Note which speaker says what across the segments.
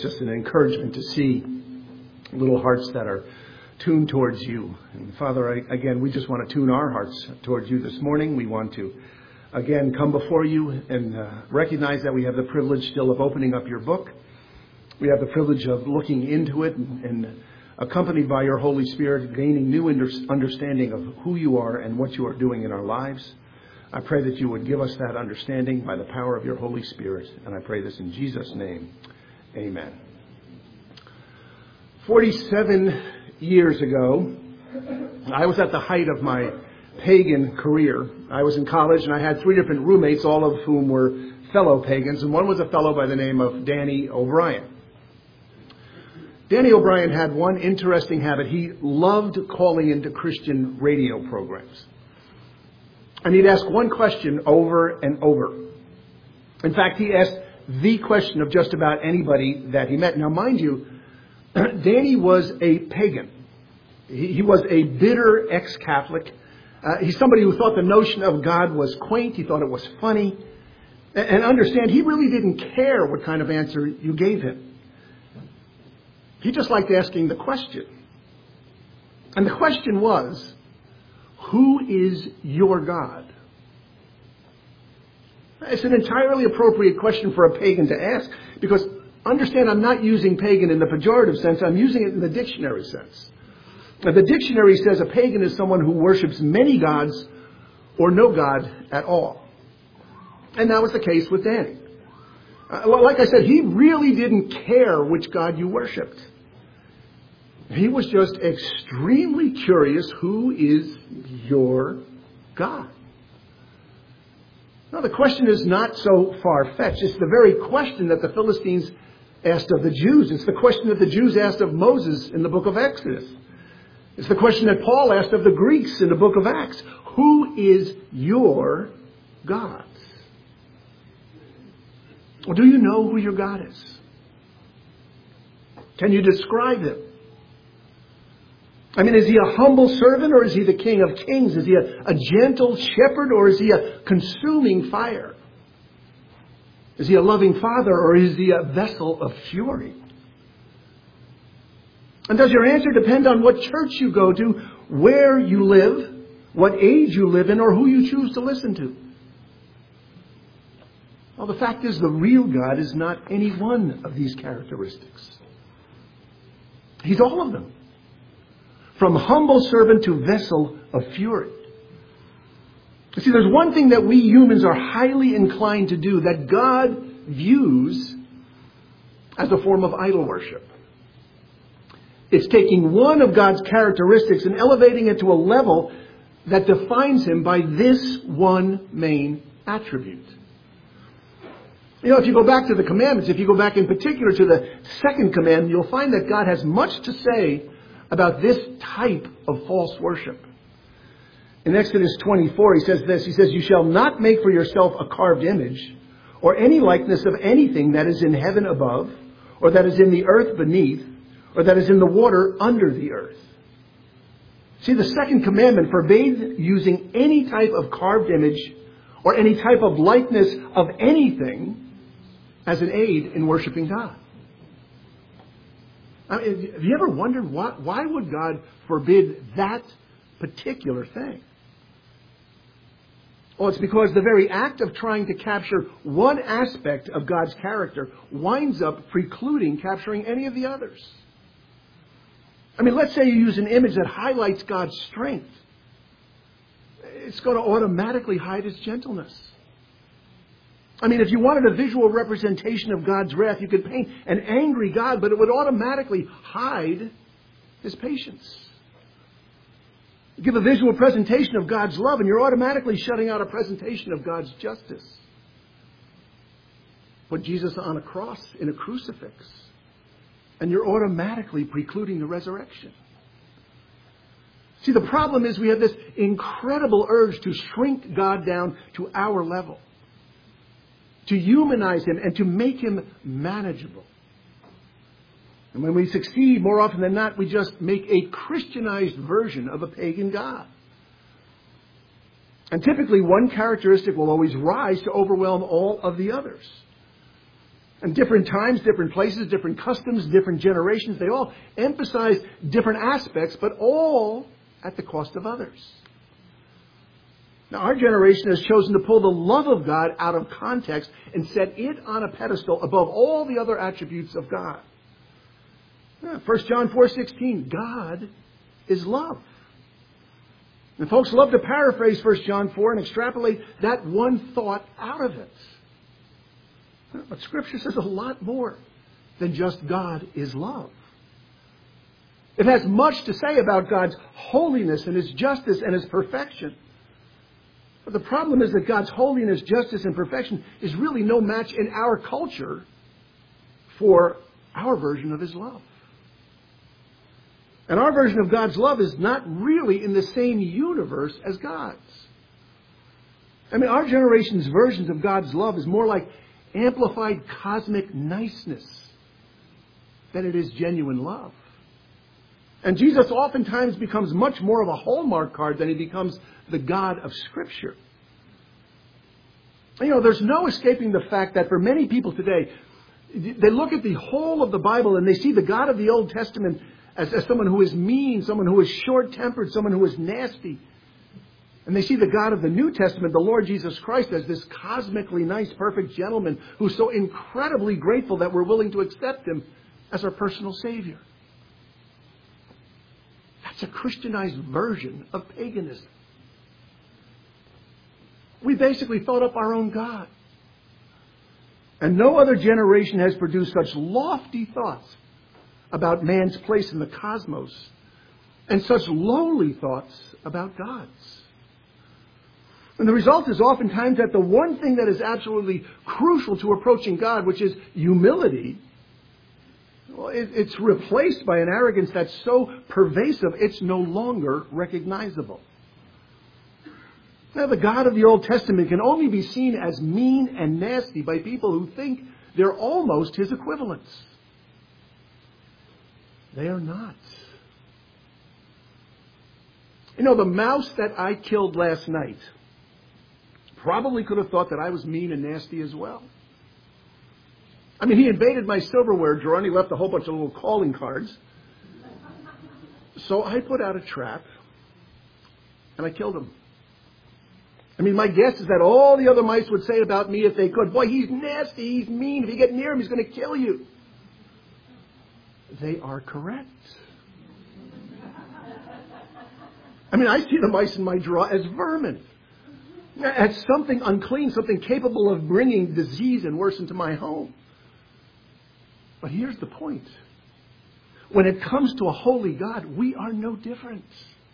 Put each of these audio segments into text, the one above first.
Speaker 1: it's just an encouragement to see little hearts that are tuned towards you. And Father, again, we just want to tune our hearts towards you this morning. We want to, again, come before you and recognize that we have the privilege still of opening up your book. We have the privilege of looking into it and accompanied by your Holy Spirit, gaining new understanding of who you are and what you are doing in our lives. I pray that you would give us that understanding by the power of your Holy Spirit. And I pray this in Jesus' name. Amen. 47 years ago, I was at the height of my pagan career. I was in college and I had 3 different roommates, all of whom were fellow pagans. And one was a fellow by the name of Danny O'Brien. Danny O'Brien had one interesting habit. He loved calling into Christian radio programs. And he'd ask one question over and over. In fact, he asked the question of just about anybody that he met. Now, mind you, Danny was a pagan. He was a bitter ex-Catholic. He's somebody who thought the notion of God was quaint. He thought it was funny. And understand, he really didn't care what kind of answer you gave him. He just liked asking the question. And the question was, who is your God? It's an entirely appropriate question for a pagan to ask, because understand, I'm not using pagan in the pejorative sense. I'm using it in the dictionary sense. Now, the dictionary says a pagan is someone who worships many gods or no God at all. And that was the case with Danny. Like I said, he really didn't care which God you worshipped. He was just extremely curious, who is your God? Now, the question is not so far-fetched. It's the very question that the Philistines asked of the Jews. It's the question that the Jews asked of Moses in the book of Exodus. It's the question that Paul asked of the Greeks in the book of Acts. Who is your God? Well, do you know who your God is? Can you describe him? I mean, is he a humble servant or is he the King of Kings? Is he a gentle shepherd or is he a consuming fire? Is he a loving father or is he a vessel of fury? And does your answer depend on what church you go to, where you live, what age you live in, or who you choose to listen to? Well, the fact is, the real God is not any one of these characteristics. He's all of them. From humble servant to vessel of fury. You see, there's one thing that we humans are highly inclined to do that God views as a form of idol worship. It's taking one of God's characteristics and elevating it to a level that defines him by this one main attribute. You know, if you go back to the commandments, if you go back in particular to the second commandment, you'll find that God has much to say about this type of false worship. In Exodus 24, he says this. He says, "You shall not make for yourself a carved image or any likeness of anything that is in heaven above, or that is in the earth beneath, or that is in the water under the earth." See, the second commandment forbade using any type of carved image or any type of likeness of anything as an aid in worshiping God. I mean, have you ever wondered why would God forbid that particular thing? Well, it's because the very act of trying to capture one aspect of God's character winds up precluding capturing any of the others. I mean, let's say you use an image that highlights God's strength. It's going to automatically hide his gentleness. I mean, if you wanted a visual representation of God's wrath, you could paint an angry God, but it would automatically hide his patience. You give a visual presentation of God's love, and you're automatically shutting out a presentation of God's justice. Put Jesus on a cross in a crucifix, and you're automatically precluding the resurrection. See, the problem is we have this incredible urge to shrink God down to our level, to humanize him and to make him manageable. And when we succeed, more often than not, we just make a Christianized version of a pagan God. And typically one characteristic will always rise to overwhelm all of the others. And different times, different places, different customs, different generations, they all emphasize different aspects, but all at the cost of others. Now, our generation has chosen to pull the love of God out of context and set it on a pedestal above all the other attributes of God. 1 John 4:16, God is love. And folks love to paraphrase 1 John 4 and extrapolate that one thought out of it. But Scripture says a lot more than just God is love. It has much to say about God's holiness and His justice and His perfection. But the problem is that God's holiness, justice, and perfection is really no match in our culture for our version of His love. And our version of God's love is not really in the same universe as God's. I mean, our generation's versions of God's love is more like amplified cosmic niceness than it is genuine love. And Jesus oftentimes becomes much more of a Hallmark card than He becomes the God of Scripture. You know, there's no escaping the fact that for many people today, they look at the whole of the Bible and they see the God of the Old Testament as someone who is mean, someone who is short-tempered, someone who is nasty. And they see the God of the New Testament, the Lord Jesus Christ, as this cosmically nice, perfect gentleman who's so incredibly grateful that we're willing to accept Him as our personal Savior. That's a Christianized version of paganism. We basically thought up our own God. And no other generation has produced such lofty thoughts about man's place in the cosmos and such lowly thoughts about God's. And the result is oftentimes that the one thing that is absolutely crucial to approaching God, which is humility, well, it's replaced by an arrogance that's so pervasive it's no longer recognizable. Now, the God of the Old Testament can only be seen as mean and nasty by people who think they're almost His equivalents. They are not. You know, the mouse that I killed last night probably could have thought that I was mean and nasty as well. I mean, he invaded my silverware drawer and he left a whole bunch of little calling cards. So I put out a trap and I killed him. I mean, my guess is that all the other mice would say about me if they could, boy, he's nasty, he's mean, if you get near him, he's going to kill you. They are correct. I mean, I see the mice in my drawer as vermin, as something unclean, something capable of bringing disease and worse into my home. But here's the point. When it comes to a holy God, we are no different.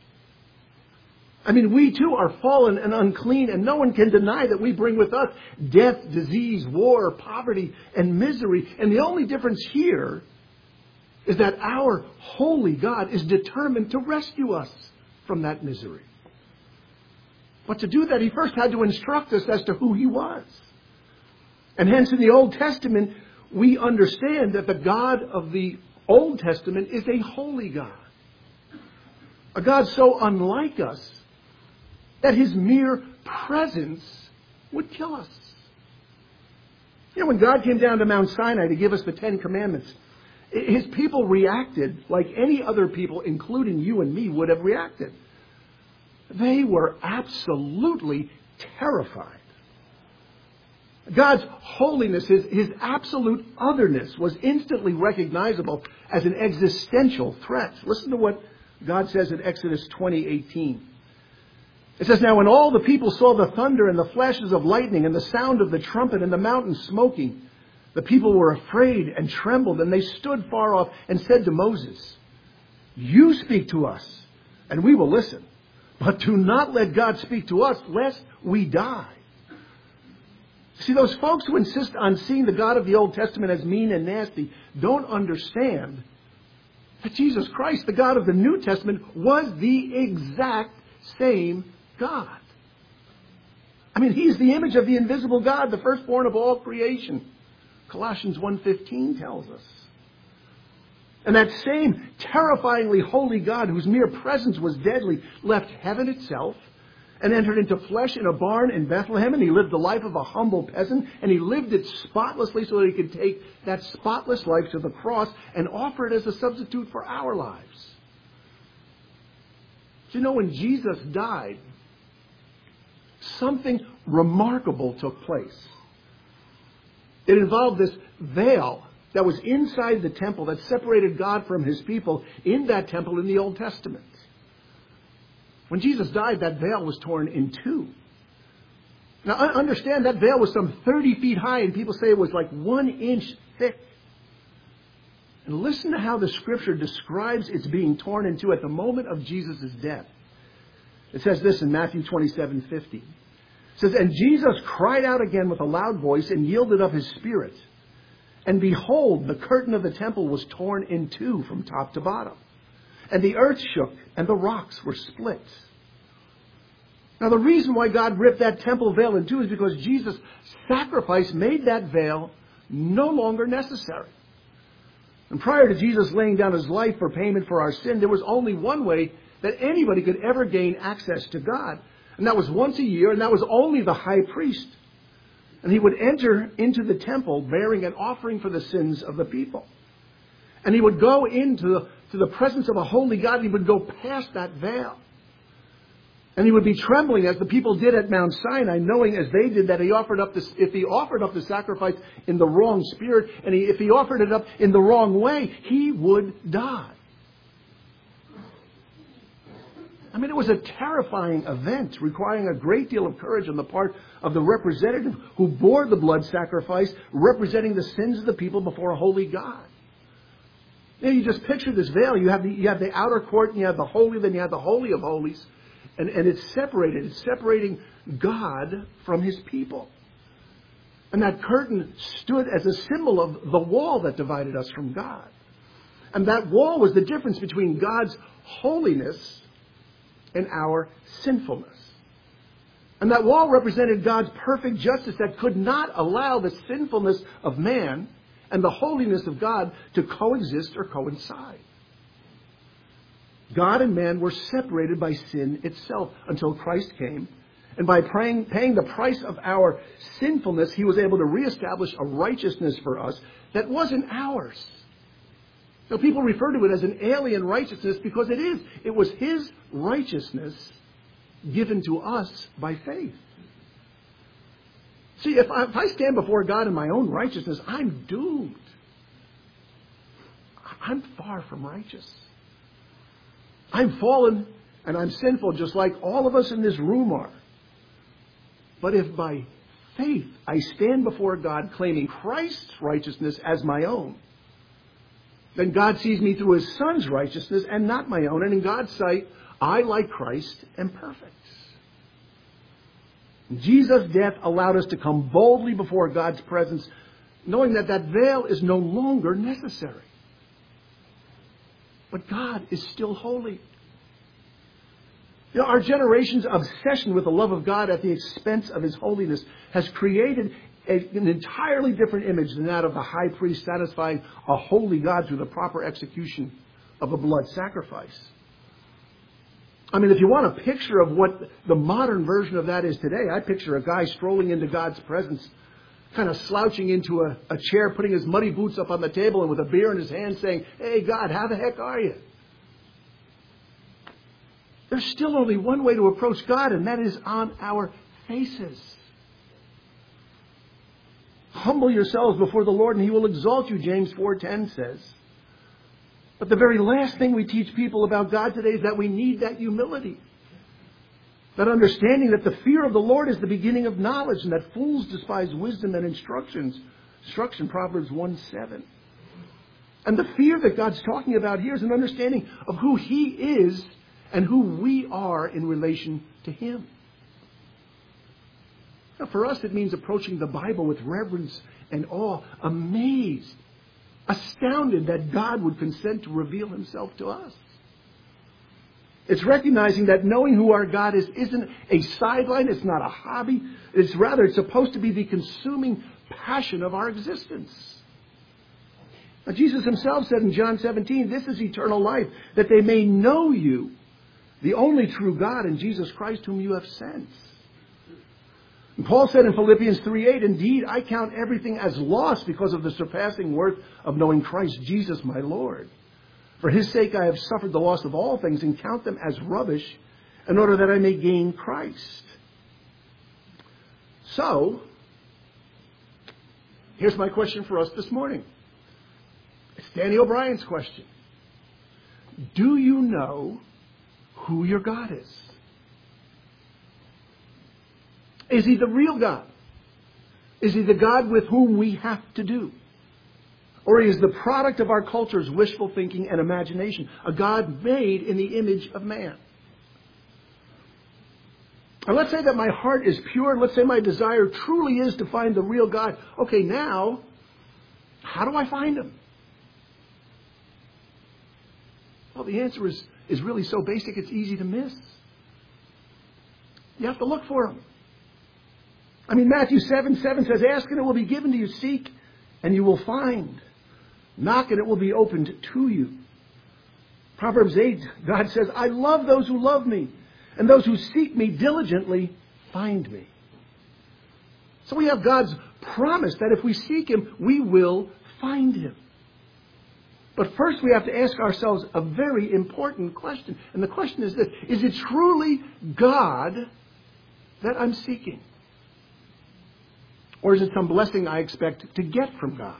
Speaker 1: I mean, we too are fallen and unclean, and no one can deny that we bring with us death, disease, war, poverty, and misery. And the only difference here is that our holy God is determined to rescue us from that misery. But to do that, He first had to instruct us as to who He was. And hence in the Old Testament, we understand that the God of the Old Testament is a holy God. A God so unlike us that His mere presence would kill us. You know, when God came down to Mount Sinai to give us the Ten Commandments, His people reacted like any other people, including you and me, would have reacted. They were absolutely terrified. God's holiness, His absolute otherness, was instantly recognizable as an existential threat. Listen to what God says in Exodus 20:18. It says, "Now when all the people saw the thunder and the flashes of lightning and the sound of the trumpet and the mountain smoking, the people were afraid and trembled, and they stood far off and said to Moses, 'You speak to us, and we will listen. But do not let God speak to us, lest we die.'" See, those folks who insist on seeing the God of the Old Testament as mean and nasty don't understand that Jesus Christ, the God of the New Testament, was the exact same God. I mean, He's the image of the invisible God, the firstborn of all creation. Colossians 1:15 tells us. And that same terrifyingly holy God, whose mere presence was deadly, left heaven itself and entered into flesh in a barn in Bethlehem, and he lived the life of a humble peasant, and he lived it spotlessly so that he could take that spotless life to the cross and offer it as a substitute for our lives. Do you know, when Jesus died, something remarkable took place. It involved this veil that was inside the temple that separated God from his people in that temple in the Old Testament. When Jesus died, that veil was torn in two. Now, understand that veil was some 30 feet high, and people say it was like 1 inch thick. And listen to how the Scripture describes its being torn in two at the moment of Jesus' death. It says this in Matthew 27:50. It says, "And Jesus cried out again with a loud voice and yielded up his spirit. And behold, the curtain of the temple was torn in two from top to bottom. And the earth shook, and the rocks were split." Now, the reason why God ripped that temple veil in two is because Jesus' sacrifice made that veil no longer necessary. And prior to Jesus laying down his life for payment for our sin, there was only one way that anybody could ever gain access to God. And that was once a year, and that was only the high priest. And he would enter into the temple bearing an offering for the sins of the people. And he would go into the presence of a holy God, and he would go past that veil. And he would be trembling as the people did at Mount Sinai, knowing as they did that if he offered up the sacrifice in the wrong spirit, and if he offered it up in the wrong way, he would die. I mean, it was a terrifying event requiring a great deal of courage on the part of the representative who bore the blood sacrifice, representing the sins of the people before a holy God. You just picture this veil. You have the outer court, and you have the holy, then you have the Holy of Holies. And it's separated. It's separating God from his people. And that curtain stood as a symbol of the wall that divided us from God. And that wall was the difference between God's holiness and our sinfulness. And that wall represented God's perfect justice that could not allow the sinfulness of man and the holiness of God to coexist or coincide. God and man were separated by sin itself until Christ came. And by paying the price of our sinfulness, he was able to reestablish a righteousness for us that wasn't ours. Now, people refer to it as an alien righteousness because it is. It was his righteousness given to us by faith. See, if I stand before God in my own righteousness, I'm doomed. I'm far from righteous. I'm fallen and I'm sinful just like all of us in this room are. But if by faith I stand before God claiming Christ's righteousness as my own, then God sees me through his Son's righteousness and not my own. And in God's sight, I, like Christ, am perfect. Jesus' death allowed us to come boldly before God's presence, knowing that that veil is no longer necessary. But God is still holy. You know, our generation's obsession with the love of God at the expense of his holiness has created an entirely different image than that of the high priest satisfying a holy God through the proper execution of a blood sacrifice. I mean, if you want a picture of what the modern version of that is today, I picture a guy strolling into God's presence, kind of slouching into a chair, putting his muddy boots up on the table and with a beer in his hand saying, "Hey, God, how the heck are you?" There's still only one way to approach God, and that is on our faces. Humble yourselves before the Lord, and he will exalt you, James 4:10 says. But the very last thing we teach people about God today is that we need that humility. That understanding that the fear of the Lord is the beginning of knowledge, and that fools despise wisdom and instruction, Proverbs 1:7. And the fear that God's talking about here is an understanding of who he is and who we are in relation to him. Now, for us, it means approaching the Bible with reverence and awe, amazed, astounded that God would consent to reveal himself to us. It's recognizing that knowing who our God is isn't a sideline, it's not a hobby. It's supposed to be the consuming passion of our existence. Now, Jesus himself said in John 17, "This is eternal life, that they may know you, the only true God and Jesus Christ whom you have sent. And Paul said in Philippians 3:8, indeed, I count everything as loss because of the surpassing worth of knowing Christ Jesus my Lord. For his sake I have suffered the loss of all things and count them as rubbish in order that I may gain Christ. So, here's my question for us this morning. It's Danny O'Brien's question. Do you know who your God is? Is he the real God? Is he the God with whom we have to do? Or he is the product of our culture's wishful thinking and imagination, a God made in the image of man? And let's say that my heart is pure. Let's say my desire truly is to find the real God. Okay, now, how do I find him? Well, the answer is really so basic it's easy to miss. You have to look for him. I mean, Matthew 7:7 says, ask and it will be given to you. Seek and you will find. Knock and it will be opened to you. Proverbs 8, God says, I love those who love me. And those who seek me diligently find me. So we have God's promise that if we seek him, we will find him. But first we have to ask ourselves a very important question. And the question is this: is it truly God that I'm seeking? Or is it some blessing I expect to get from God?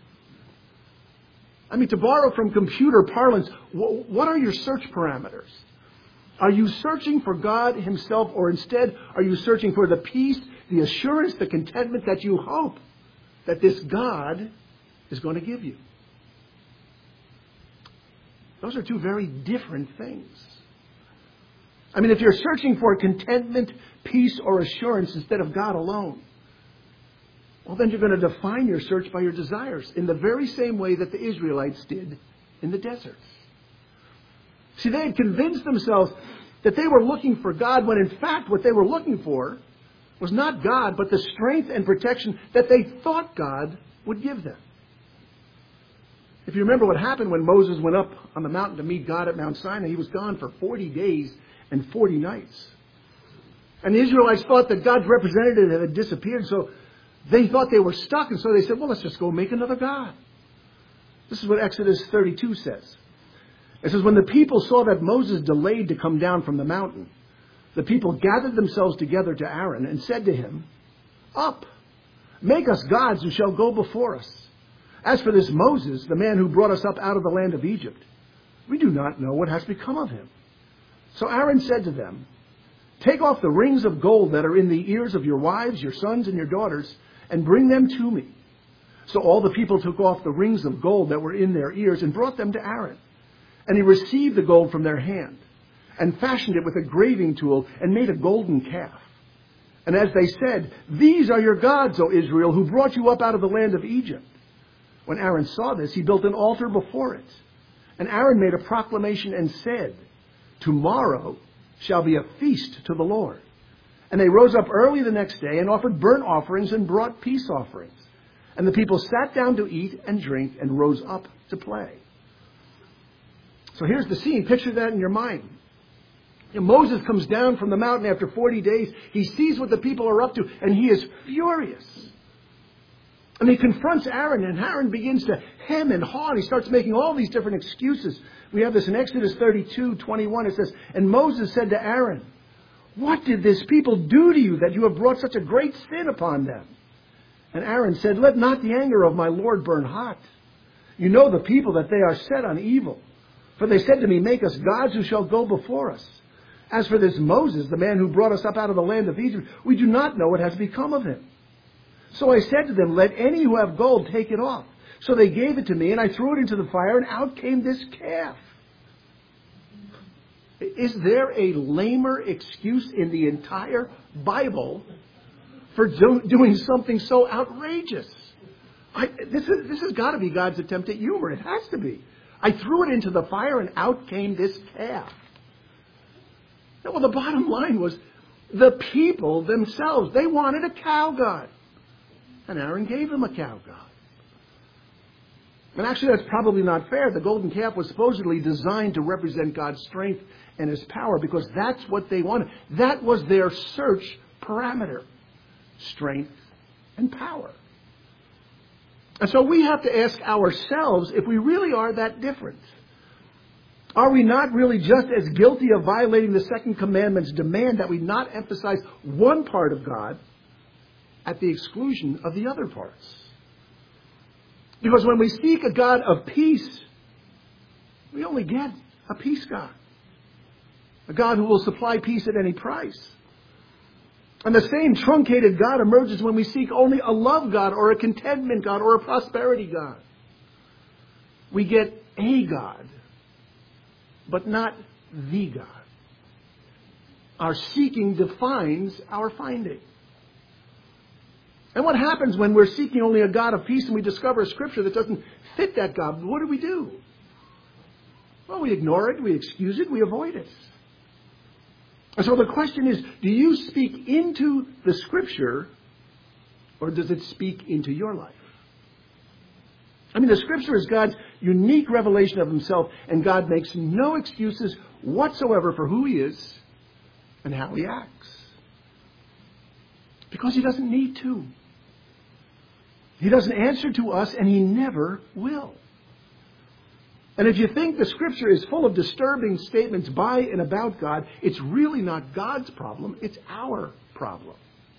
Speaker 1: I mean, to borrow from computer parlance, what are your search parameters? Are you searching for God himself, or instead are you searching for the peace, the assurance, the contentment that you hope that this God is going to give you? Those are two very different things. I mean, if you're searching for contentment, peace, or assurance instead of God alone, well, then you're going to define your search by your desires in the very same way that the Israelites did in the desert. See, they had convinced themselves that they were looking for God when in fact what they were looking for was not God, but the strength and protection that they thought God would give them. If you remember what happened when Moses went up on the mountain to meet God at Mount Sinai, he was gone for 40 days and 40 nights. And the Israelites thought that God's representative had disappeared, so they thought they were stuck, and so they said, well, let's just go make another God. This is what Exodus 32 says. It says, when the people saw that Moses delayed to come down from the mountain, the people gathered themselves together to Aaron and said to him, up, make us gods who shall go before us. As for this Moses, the man who brought us up out of the land of Egypt, we do not know what has become of him. So Aaron said to them, take off the rings of gold that are in the ears of your wives, your sons, and your daughters, and bring them to me. So all the people took off the rings of gold that were in their ears and brought them to Aaron. And he received the gold from their hand and fashioned it with a graving tool and made a golden calf. And as they said, these are your gods, O Israel, who brought you up out of the land of Egypt. When Aaron saw this, he built an altar before it. And Aaron made a proclamation and said, tomorrow shall be a feast to the Lord. And they rose up early the next day and offered burnt offerings and brought peace offerings. And the people sat down to eat and drink and rose up to play. So here's the scene. Picture that in your mind. Moses comes down from the mountain after 40 days. He sees what the people are up to, and he is furious. And he confronts Aaron, and Aaron begins to hem and haw, and he starts making all these different excuses. We have this in Exodus 32:21. It says, and Moses said to Aaron, what did this people do to you that you have brought such a great sin upon them? And Aaron said, let not the anger of my Lord burn hot. You know the people that they are set on evil. For they said to me, make us gods who shall go before us. As for this Moses, the man who brought us up out of the land of Egypt, we do not know what has become of him. So I said to them, let any who have gold take it off. So they gave it to me, and I threw it into the fire, and out came this calf. Is there a lamer excuse in the entire Bible for doing something so outrageous? This has got to be God's attempt at humor. It has to be. I threw it into the fire, and out came this calf. Well, the bottom line was the people themselves, they wanted a cow god. And Aaron gave them a cow god. And actually, that's probably not fair. The golden calf was supposedly designed to represent God's strength and His power because that's what they wanted. That was their search parameter. Strength and power. And so we have to ask ourselves if we really are that different. Are we not really just as guilty of violating the second commandment's demand that we not emphasize one part of God at the exclusion of the other parts? Because when we seek a God of peace, we only get a peace God. A God who will supply peace at any price. And the same truncated God emerges when we seek only a love God or a contentment God or a prosperity God. We get a God, but not the God. Our seeking defines our finding. And what happens when we're seeking only a God of peace and we discover a scripture that doesn't fit that God? What do? Well, we ignore it, we excuse it, we avoid it. And so the question is, do you speak into the scripture or does it speak into your life? I mean, the scripture is God's unique revelation of Himself, and God makes no excuses whatsoever for who He is and how He acts. Because He doesn't need to. He doesn't answer to us, and He never will. And if you think the scripture is full of disturbing statements by and about God, it's really not God's problem, it's our problem.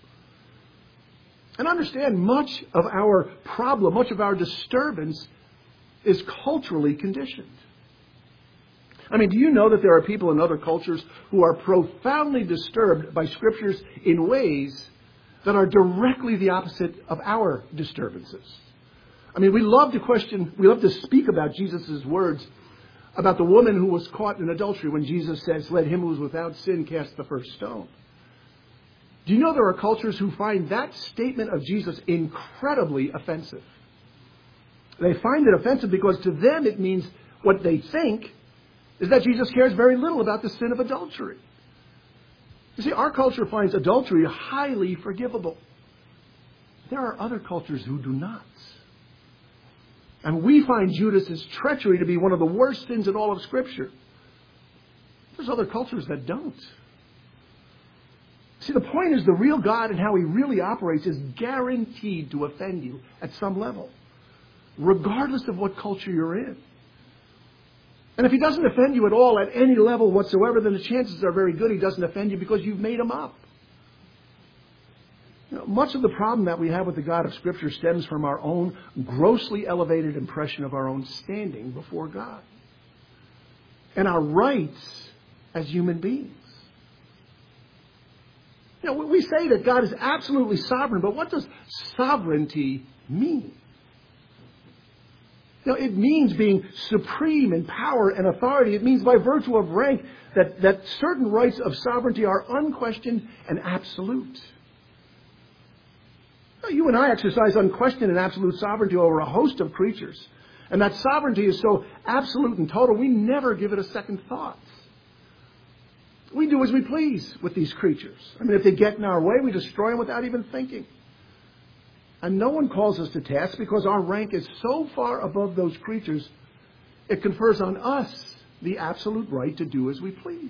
Speaker 1: And understand, much of our problem, much of our disturbance is culturally conditioned. I mean, do you know that there are people in other cultures who are profoundly disturbed by scriptures in ways that are directly the opposite of our disturbances? I mean, we love to speak about Jesus' words about the woman who was caught in adultery when Jesus says, "Let him who is without sin cast the first stone." Do you know there are cultures who find that statement of Jesus incredibly offensive? They find it offensive because to them it means what they think is that Jesus cares very little about the sin of adultery. You see, our culture finds adultery highly forgivable. There are other cultures who do not. And we find Judas's treachery to be one of the worst sins in all of Scripture. There's other cultures that don't. See, the point is the real God and how He really operates is guaranteed to offend you at some level, regardless of what culture you're in. And if He doesn't offend you at all at any level whatsoever, then the chances are very good He doesn't offend you because you've made Him up. You know, much of the problem that we have with the God of Scripture stems from our own grossly elevated impression of our own standing before God and our rights as human beings. You know, we say that God is absolutely sovereign, but what does sovereignty mean? You know, it means being supreme in power and authority. It means by virtue of rank that certain rights of sovereignty are unquestioned and absolute. Now, you and I exercise unquestioned and absolute sovereignty over a host of creatures. And that sovereignty is so absolute and total, we never give it a second thought. We do as we please with these creatures. I mean, if they get in our way, we destroy them without even thinking. And no one calls us to task because our rank is so far above those creatures, it confers on us the absolute right to do as we please.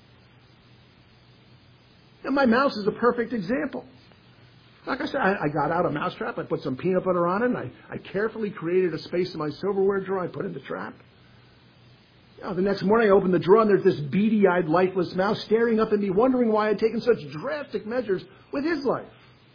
Speaker 1: And my mouse is a perfect example. Like I said, I got out a mousetrap, I put some peanut butter on it, and I carefully created a space in my silverware drawer, I put in the trap. You know, the next morning I opened the drawer and there's this beady-eyed, lifeless mouse staring up at me, wondering why I'd taken such drastic measures with his life.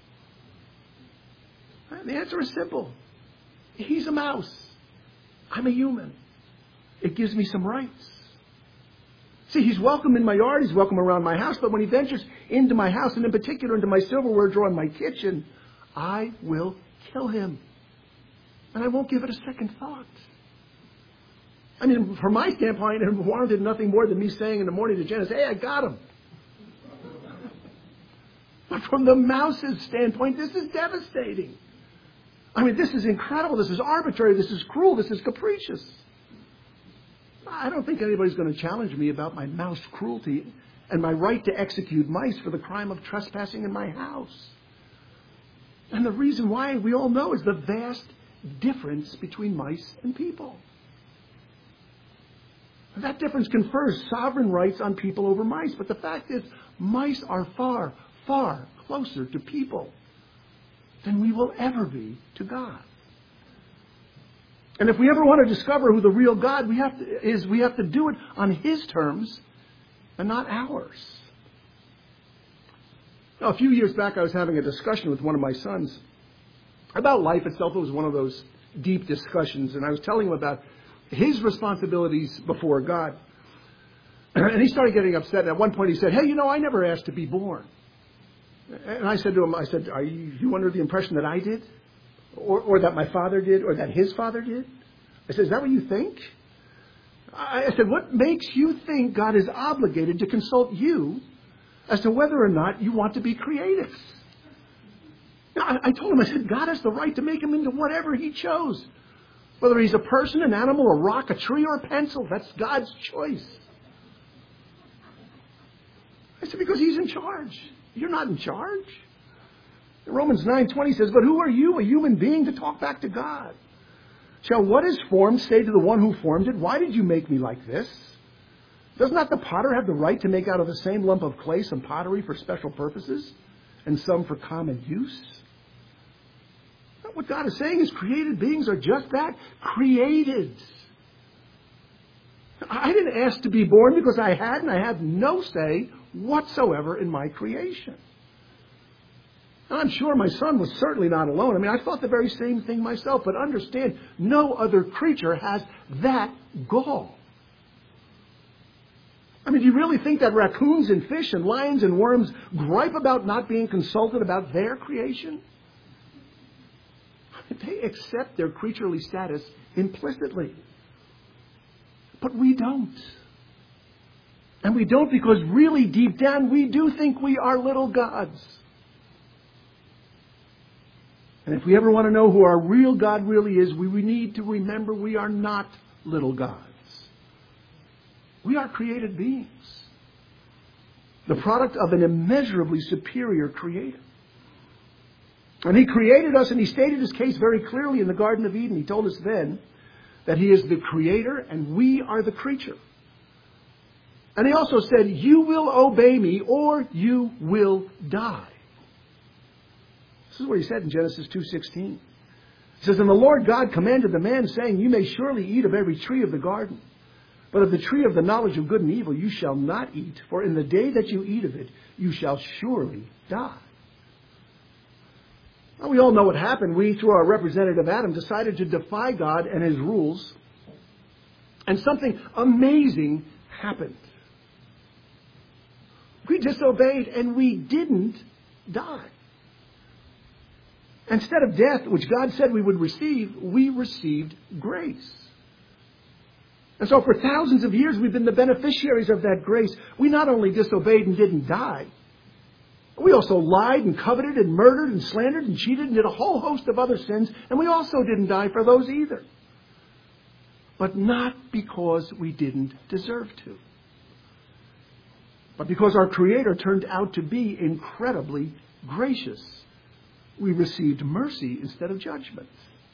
Speaker 1: And the answer is simple. He's a mouse. I'm a human. It gives me some rights. See, he's welcome in my yard, he's welcome around my house, but when he ventures into my house, and in particular into my silverware drawer in my kitchen, I will kill him. And I won't give it a second thought. I mean, from my standpoint, it warranted nothing more than me saying in the morning to Janice, "Hey, I got him." But from the mouse's standpoint, this is devastating. I mean, this is incredible, this is arbitrary, this is cruel, this is capricious. I don't think anybody's going to challenge me about my mouse cruelty and my right to execute mice for the crime of trespassing in my house. And the reason why, we all know, is the vast difference between mice and people. That difference confers sovereign rights on people over mice. But the fact is, mice are far, far closer to people than we will ever be to God. And if we ever want to discover who the real God we have to do it on His terms and not ours. Now, a few years back, I was having a discussion with one of my sons about life itself. It was one of those deep discussions, and I was telling him about his responsibilities before God. And he started getting upset. And at one point he said, "Hey, I never asked to be born." And I said to him, "Are you under the impression that I did? Or that my father did? Or that his father did?" I said, "Is that what you think?" I said, "What makes you think God is obligated to consult you as to whether or not you want to be creative?" I told him, I said, God has the right to make him into whatever He chose. Whether he's a person, an animal, a rock, a tree, or a pencil, that's God's choice. I said, because He's in charge. You're not in charge. Romans 9:20 says, "But who are you, a human being, to talk back to God? Shall what is formed say to the one who formed it, 'Why did you make me like this?' Does not the potter have the right to make out of the same lump of clay some pottery for special purposes and some for common use?" What God is saying is created beings are just that, created. I didn't ask to be born because I had no say whatsoever in my creation. And I'm sure my son was certainly not alone. I mean, I thought the very same thing myself. But understand, no other creature has that gall. I mean, do you really think that raccoons and fish and lions and worms gripe about not being consulted about their creation? They accept their creaturely status implicitly. But we don't. And we don't because really deep down we do think we are little gods. And if we ever want to know who our real God really is, we need to remember we are not little gods. We are created beings. The product of an immeasurably superior Creator. And He created us, and He stated His case very clearly in the Garden of Eden. He told us then that He is the Creator and we are the creature. And He also said, "You will obey me or you will die." This is what He said in Genesis 2:16. He says, "And the Lord God commanded the man, saying, 'You may surely eat of every tree of the garden. But of the tree of the knowledge of good and evil you shall not eat, for in the day that you eat of it, you shall surely die.'" Well, we all know what happened. We, through our representative Adam, decided to defy God and His rules. And something amazing happened. We disobeyed and we didn't die. Instead of death, which God said we would receive, we received grace. And so for thousands of years, we've been the beneficiaries of that grace. We not only disobeyed and didn't die, we also lied and coveted and murdered and slandered and cheated and did a whole host of other sins, and we also didn't die for those either. But not because we didn't deserve to, but because our Creator turned out to be incredibly gracious. We received mercy instead of judgment.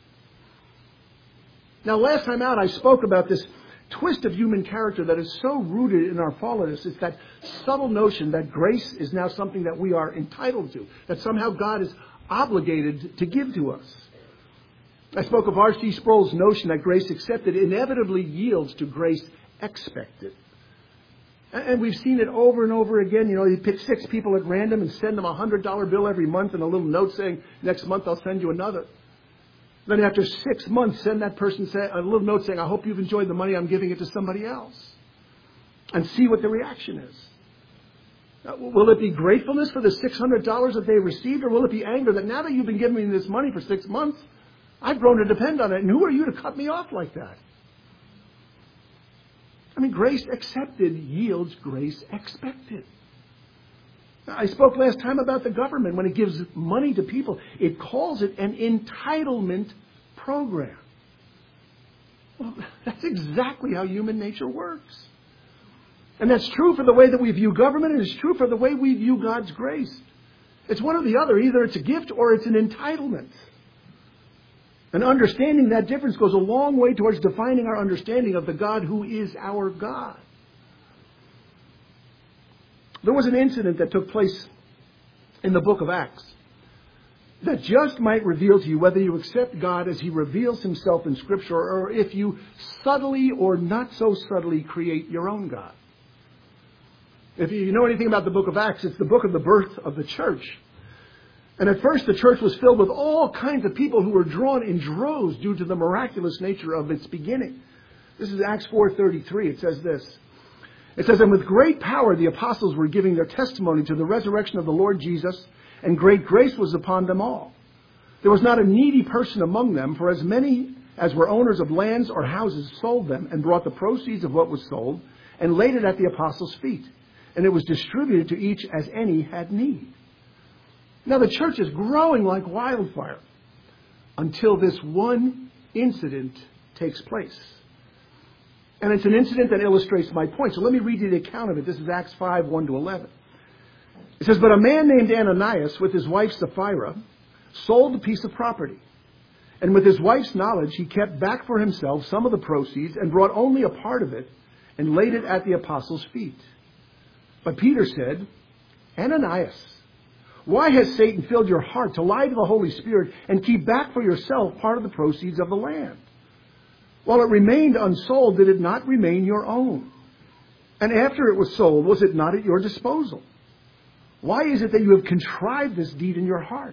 Speaker 1: Now, last time out, I spoke about this twist of human character that is so rooted in our fallenness. It's that subtle notion that grace is now something that we are entitled to, that somehow God is obligated to give to us. I spoke of R.C. Sproul's notion that grace accepted inevitably yields to grace expected. And we've seen it over and over again. You pick 6 people at random and send them a $100 bill every month and a little note saying, "Next month I'll send you another." Then after 6 months, send that person a little note saying, "I hope you've enjoyed the money. I'm giving it to somebody else." And see what the reaction is. Will it be gratefulness for the $600 that they received, or will it be anger that now that you've been giving me this money for 6 months, I've grown to depend on it, and who are you to cut me off like that? I mean, grace accepted yields grace expected. I spoke last time about the government. When it gives money to people, it calls it an entitlement program. Well, that's exactly how human nature works. And that's true for the way that we view government, and it's true for the way we view God's grace. It's one or the other. Either it's a gift or it's an entitlement. And understanding that difference goes a long way towards defining our understanding of the God who is our God. There was an incident that took place in the book of Acts that just might reveal to you whether you accept God as He reveals Himself in Scripture, or if you subtly or not so subtly create your own God. If you know anything about the book of Acts, it's the book of the birth of the church. And at first the church was filled with all kinds of people who were drawn in droves due to the miraculous nature of its beginning. This is Acts 4:33. It says this. It says, "And with great power the apostles were giving their testimony to the resurrection of the Lord Jesus, and great grace was upon them all. There was not a needy person among them, for as many as were owners of lands or houses sold them and brought the proceeds of what was sold and laid it at the apostles' feet. And it was distributed to each as any had need." Now the church is growing like wildfire until this one incident takes place. And it's an incident that illustrates my point. So let me read you the account of it. This is Acts 5, 1-11. It says, "But a man named Ananias with his wife Sapphira sold a piece of property. And with his wife's knowledge, he kept back for himself some of the proceeds and brought only a part of it and laid it at the apostles' feet. But Peter said, 'Ananias, why has Satan filled your heart to lie to the Holy Spirit and keep back for yourself part of the proceeds of the land? While it remained unsold, did it not remain your own? And after it was sold, was it not at your disposal? Why is it that you have contrived this deed in your heart?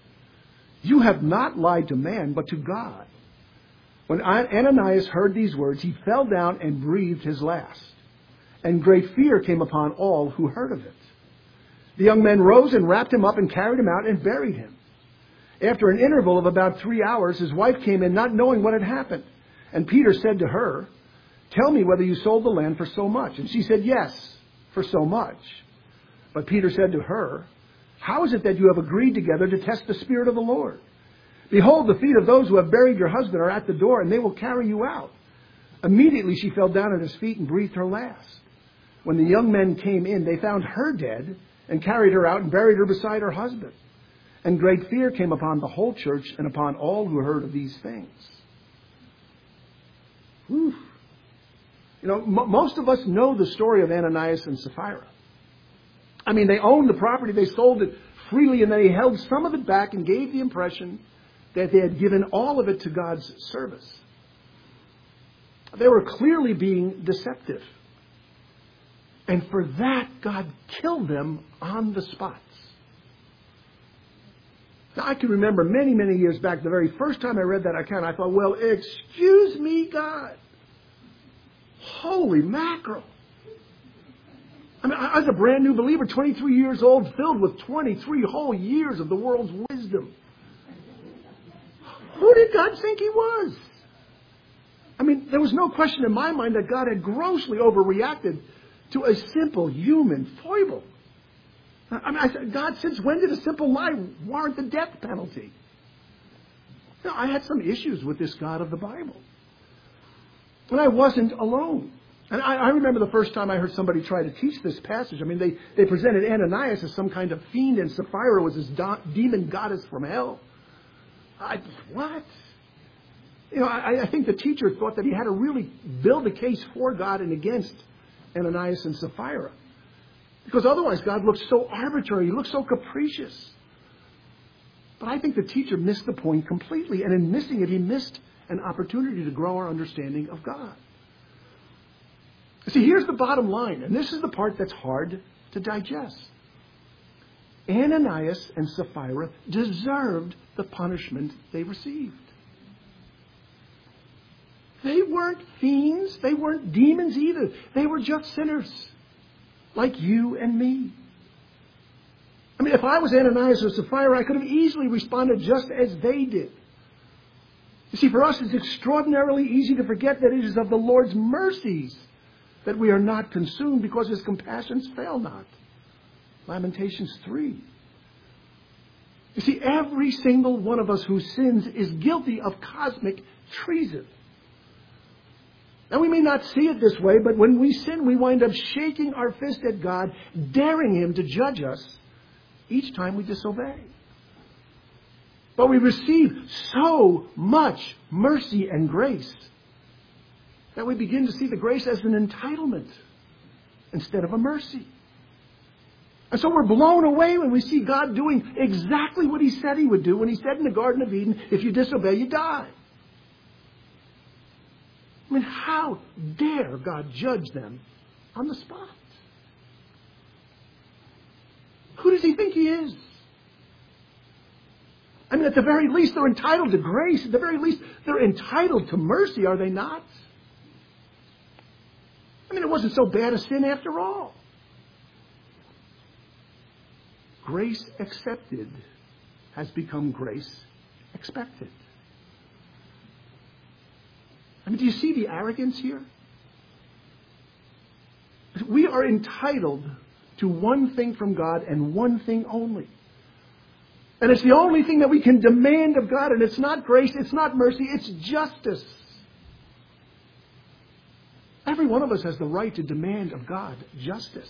Speaker 1: You have not lied to man, but to God.' When Ananias heard these words, he fell down and breathed his last. And great fear came upon all who heard of it. The young men rose and wrapped him up and carried him out and buried him. After an interval of about 3 hours, his wife came in, not knowing what had happened. And Peter said to her, 'Tell me whether you sold the land for so much.' And she said, 'Yes, for so much.' But Peter said to her, 'How is it that you have agreed together to test the Spirit of the Lord? Behold, the feet of those who have buried your husband are at the door, and they will carry you out.' Immediately she fell down at his feet and breathed her last. When the young men came in, they found her dead and carried her out and buried her beside her husband. And great fear came upon the whole church and upon all who heard of these things." Whew. You know, most of us know the story of Ananias and Sapphira. I mean, they owned the property, they sold it freely, and they held some of it back and gave the impression that they had given all of it to God's service. They were clearly being deceptive. And for that, God killed them on the spot. Now, I can remember many, many years back, the very first time I read that account, I thought, well, excuse me, God. Holy mackerel. I mean, I was a brand new believer, 23 years old, filled with 23 whole years of the world's wisdom. Who did God think He was? I mean, there was no question in my mind that God had grossly overreacted to a simple human foible. I mean, I said, God, since when did a simple lie warrant the death penalty? Now, I had some issues with this God of the Bible. And I wasn't alone. And I remember the first time I heard somebody try to teach this passage. I mean, they presented Ananias as some kind of fiend, and Sapphira was this demon goddess from hell. What? You know, I think the teacher thought that he had to really build a case for God and against Ananias and Sapphira. Because otherwise God looks so arbitrary, He looks so capricious. But I think the teacher missed the point completely. And in missing it, he missed an opportunity to grow our understanding of God. See, here's the bottom line, and this is the part that's hard to digest. Ananias and Sapphira deserved the punishment they received. They weren't fiends. They weren't demons either. They were just sinners, like you and me. I mean, if I was Ananias or Sapphira, I could have easily responded just as they did. You see, for us, it's extraordinarily easy to forget that it is of the Lord's mercies that we are not consumed, because His compassions fail not. Lamentations 3. You see, every single one of us who sins is guilty of cosmic treason. Now, we may not see it this way, but when we sin, we wind up shaking our fist at God, daring Him to judge us each time we disobey. But we receive so much mercy and grace that we begin to see the grace as an entitlement instead of a mercy. And so we're blown away when we see God doing exactly what He said He would do when He said in the Garden of Eden, if you disobey, you die. I mean, how dare God judge them on the spot? Who does He think He is? I mean, at the very least, they're entitled to grace. At the very least, they're entitled to mercy, are they not? I mean, it wasn't so bad a sin after all. Grace accepted has become grace expected. I mean, do you see the arrogance here? We are entitled to one thing from God and one thing only. And it's the only thing that we can demand of God. And it's not grace, it's not mercy, it's justice. Every one of us has the right to demand of God justice.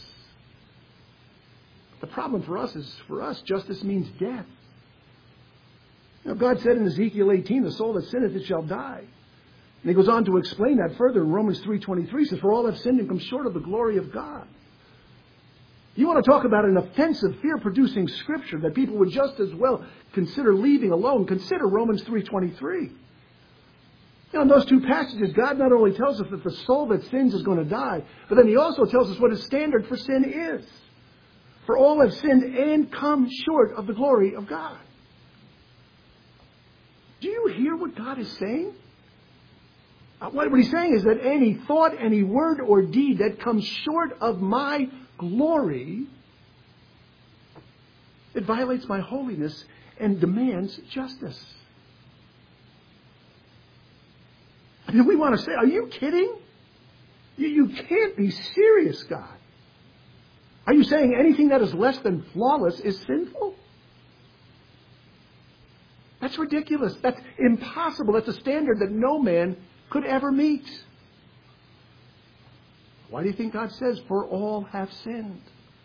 Speaker 1: The problem for us is, justice means death. You know, God said in Ezekiel 18, the soul that sinneth, it shall die. And He goes on to explain that further in Romans 3:23. He says, for all have sinned and come short of the glory of God. You want to talk about an offensive, fear-producing scripture that people would just as well consider leaving alone. Consider Romans 3:23. You know, in those two passages, God not only tells us that the soul that sins is going to die, but then He also tells us what His standard for sin is. For all have sinned and come short of the glory of God. Do you hear what God is saying? What He's saying is that any thought, any word or deed that comes short of my glory, it violates my holiness and demands justice. I mean, we want to say, are you kidding? You can't be serious, God. Are you saying anything that is less than flawless is sinful? That's ridiculous. That's impossible. That's a standard that no man could ever meet. Why do you think God says, for all have sinned?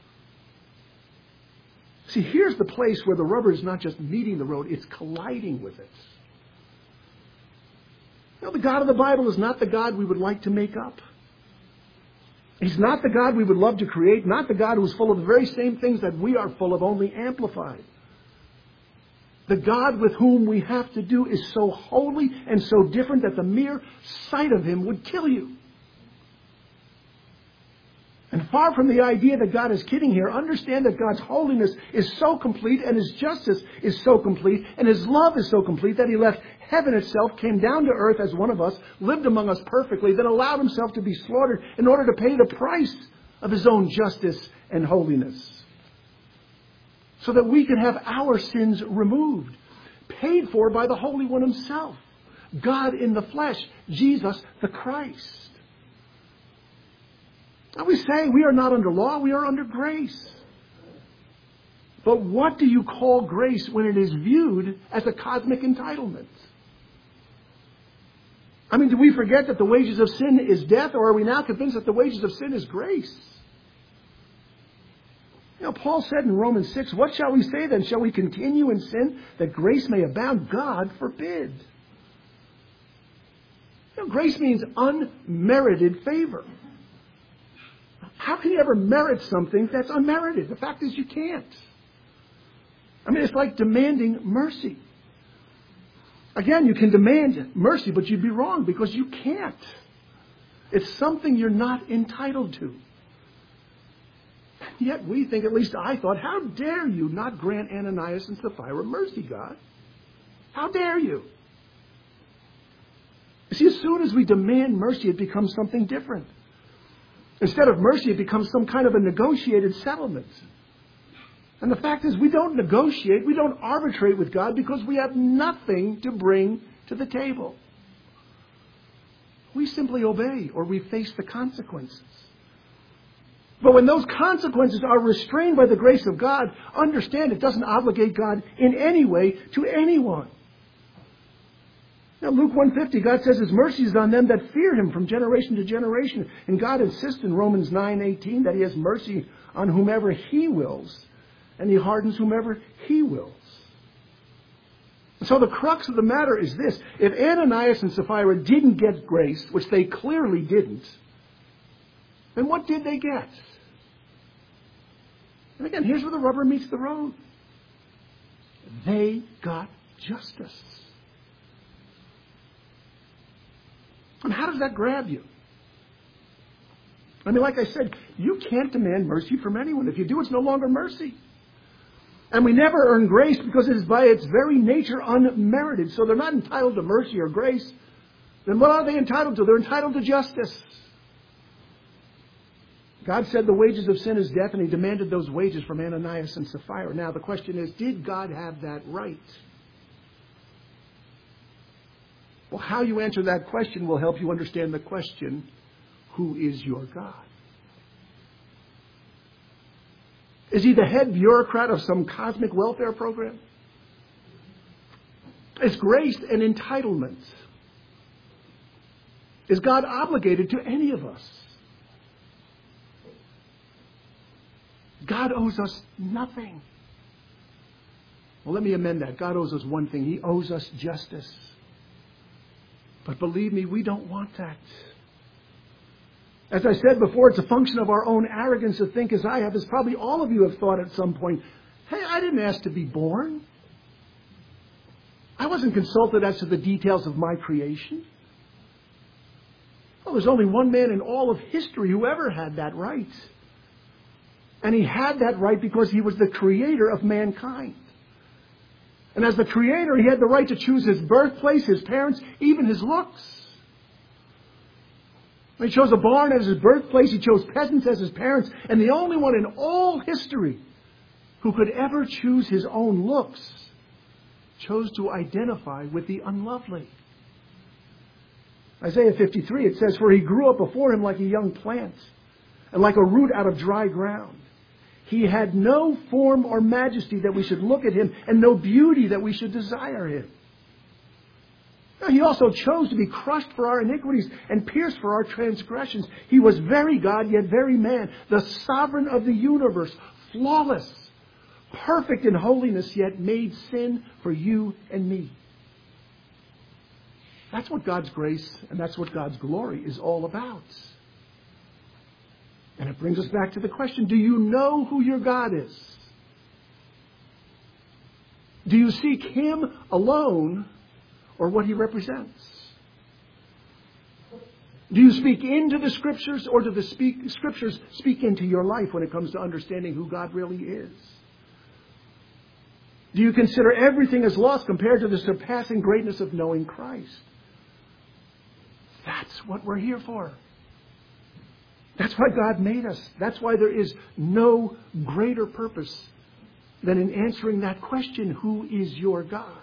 Speaker 1: See, here's the place where the rubber is not just meeting the road, it's colliding with it. You know, the God of the Bible is not the God we would like to make up. He's not the God we would love to create, not the God who's full of the very same things that we are full of, only amplified. The God with whom we have to do is so holy and so different that the mere sight of Him would kill you. And far from the idea that God is kidding here, understand that God's holiness is so complete and His justice is so complete and His love is so complete that He left heaven itself, came down to earth as one of us, lived among us perfectly, then allowed Himself to be slaughtered in order to pay the price of His own justice and holiness. So that we can have our sins removed, paid for by the Holy One Himself, God in the flesh, Jesus the Christ. Now we say we are not under law, we are under grace. But what do you call grace when it is viewed as a cosmic entitlement? I mean, do we forget that the wages of sin is death, or are we now convinced that the wages of sin is grace? You know, Paul said in Romans 6, what shall we say then? Shall we continue in sin that grace may abound? God forbid. You know, grace means unmerited favor. How can you ever merit something that's unmerited? The fact is you can't. I mean, it's like demanding mercy. Again, you can demand mercy, but you'd be wrong because you can't. It's something you're not entitled to. Yet we think, at least I thought, how dare you not grant Ananias and Sapphira mercy, God? How dare you? You see, as soon as we demand mercy, it becomes something different. Instead of mercy, it becomes some kind of a negotiated settlement. And the fact is, we don't negotiate, we don't arbitrate with God because we have nothing to bring to the table. We simply obey or we face the consequences. But when those consequences are restrained by the grace of God, understand it doesn't obligate God in any way to anyone. Now, Luke 1:50, God says His mercy is on them that fear Him from generation to generation. And God insists in Romans 9:18 that He has mercy on whomever He wills, and He hardens whomever He wills. So the crux of the matter is this. If Ananias and Sapphira didn't get grace, which they clearly didn't, then what did they get? And again, here's where the rubber meets the road. They got justice. And how does that grab you? I mean, like I said, you can't demand mercy from anyone. If you do, it's no longer mercy. And we never earn grace because it is by its very nature unmerited. So they're not entitled to mercy or grace. Then what are they entitled to? They're entitled to justice. God said the wages of sin is death, and He demanded those wages from Ananias and Sapphira. Now the question is, did God have that right? Well, how you answer that question will help you understand the question, who is your God? Is He the head bureaucrat of some cosmic welfare program? Is grace an entitlement? Is God obligated to any of us? God owes us nothing. Well, let me amend that. God owes us one thing. He owes us justice. But believe me, we don't want that. As I said before, it's a function of our own arrogance to think as I have, as probably all of you have thought at some point, hey, I didn't ask to be born. I wasn't consulted as to the details of my creation. Well, there's only one man in all of history who ever had that right. And He had that right because He was the creator of mankind. And as the creator, He had the right to choose His birthplace, His parents, even His looks. He chose a barn as His birthplace. He chose peasants as His parents. And the only one in all history who could ever choose His own looks chose to identify with the unlovely. Isaiah 53, it says, "For He grew up before Him like a young plant, and like a root out of dry ground. He had no form or majesty that we should look at Him, and no beauty that we should desire Him." Now, He also chose to be crushed for our iniquities and pierced for our transgressions. He was very God, yet very man, the sovereign of the universe, flawless, perfect in holiness, yet made sin for you and me. That's what God's grace and that's what God's glory is all about. And it brings us back to the question, do you know who your God is? Do you seek Him alone or what He represents? Do you speak into the Scriptures or do the Scriptures speak into your life when it comes to understanding who God really is? Do you consider everything as lost compared to the surpassing greatness of knowing Christ? That's what we're here for. That's why God made us. That's why there is no greater purpose than in answering that question, who is your God?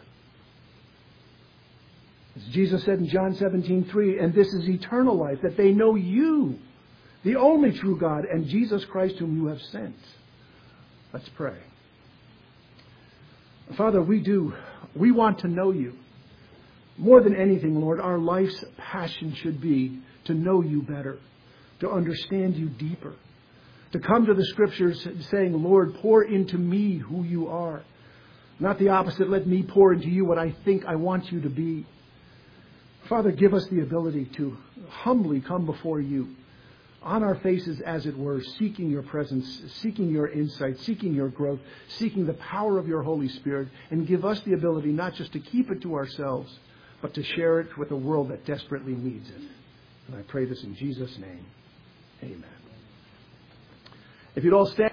Speaker 1: As Jesus said in John 17:3, "And this is eternal life, that they know you, the only true God, and Jesus Christ whom you have sent." Let's pray. Father, we want to know you. More than anything, Lord, our life's passion should be to know you better, to understand you deeper, to come to the Scriptures saying, Lord, pour into me who you are. Not the opposite, let me pour into you what I think I want you to be. Father, give us the ability to humbly come before you, on our faces, as it were, seeking your presence, seeking your insight, seeking your growth, seeking the power of your Holy Spirit, and give us the ability not just to keep it to ourselves, but to share it with a world that desperately needs it. And I pray this in Jesus' name. Amen. If you'd all stand.